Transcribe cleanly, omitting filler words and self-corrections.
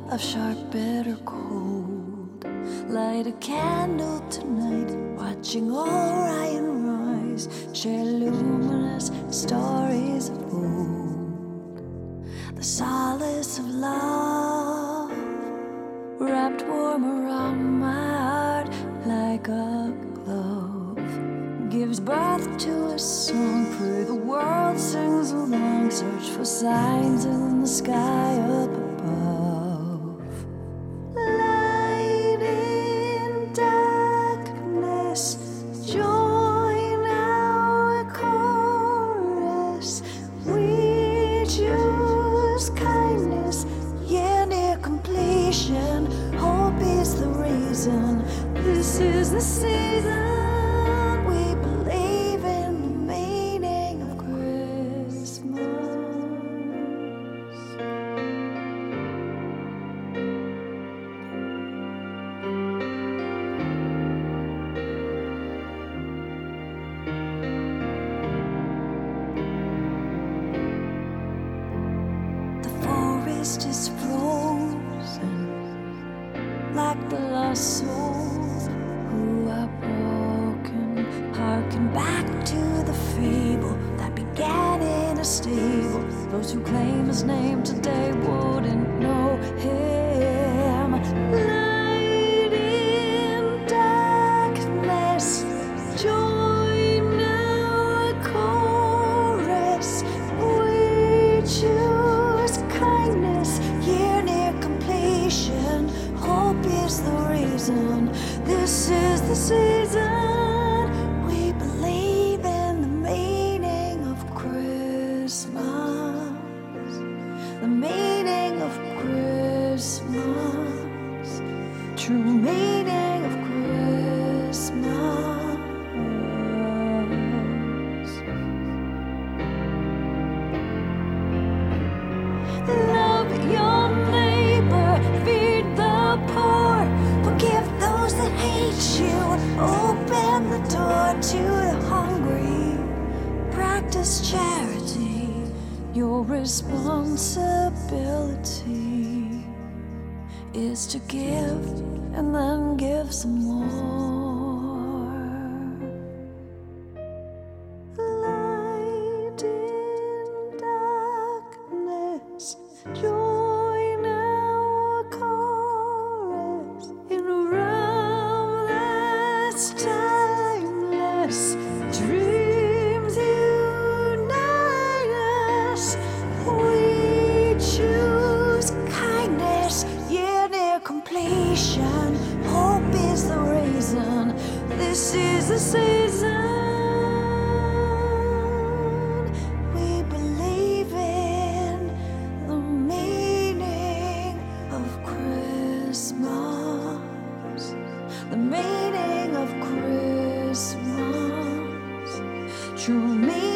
of sharp, bitter cold. Light a candle tonight, watching Orion rise. Share luminous stories of old. The solace of love, wrapped warm around my heart like a glove, gives birth to a song. Pray the world sings along. Search for signs in the sky up above. Light in darkness, join our chorus. We choose kindness, yeah, near completion. Hope is the reason. This is the season. We believe in the meaning of Christmas. The forest is frozen like the lost souls who are broken, harken back to the fable that began in a stable. Those who claim his name today wouldn't know him. Light in darkness, join our chorus. We choose kindness, year near completion. Hope is the reason. This is the season. We believe in the meaning of Christmas. The meaning of Christmas. True meaning of Christmas. Love your neighbor, feed the poor, forgive those that hate you, open the door to the hungry, practice charity. Your responsibility is to give and then give some more. Light in darkness, join our chorus in a realm that's timeless. Dreams unite us. We choose kindness, yeah, near completion. Hope is the reason. This is the season. We believe in the meaning of Christmas. The meaning of Christmas. True meaning.